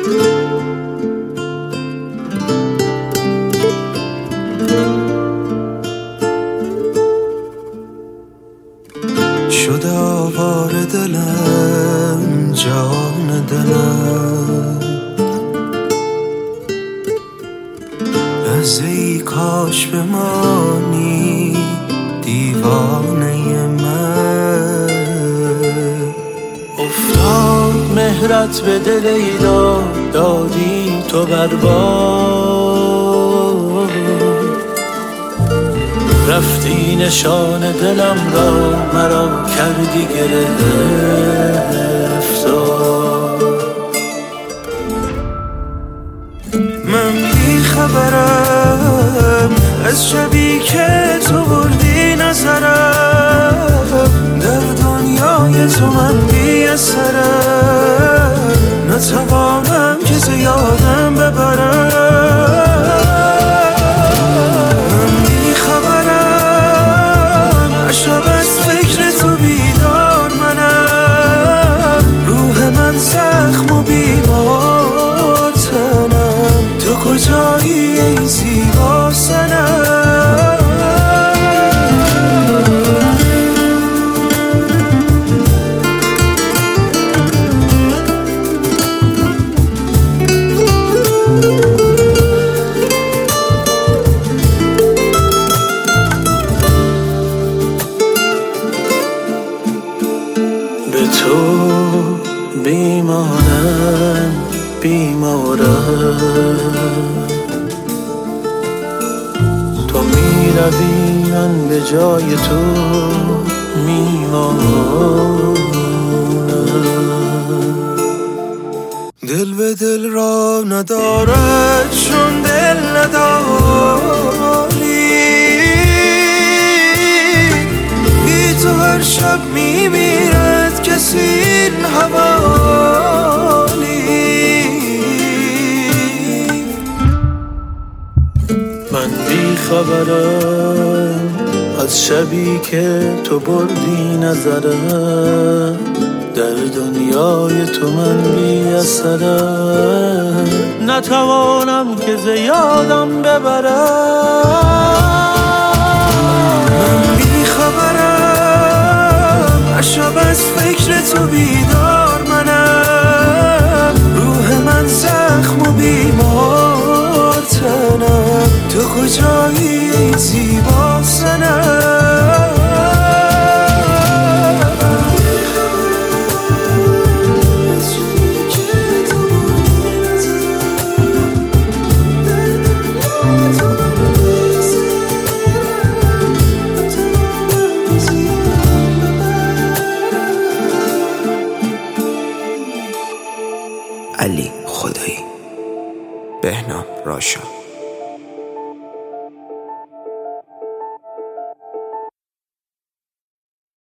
شد آواره دلم جان دلم، لحظه‌ای کاش بمانی دیوانه من. افتاد مهرت به دل ای دادی تو برباد، رفتی نشان دلم را مرا کردی گرفتار. من بی خبرم از شبی که تو بردی نظرم، در دنیای تو من بی اثرم، نتوانم که زیادم ببرم. شب از فکر تو بیدار منم، روح من زخم و بیمار تنم، تو کجایی ای زیبا صنم؟ به تو بیمارم تو میروی من به جای تو میمانم. دل به دل را ندارد چون دل نداری، بی تو هر شب میمیرد کسی این حوالی. من بی خبرم از شبی که تو بردی نظرم، در دنیای تو من بی اثرم، نتوانم که زیادم ببرم. من بی خبرم شب از فکر تو بیدار منم، روح من زخم و بیمار تنم، تو کجایی ای زیبا صنم؟ علی خدایی، بهنام راشا.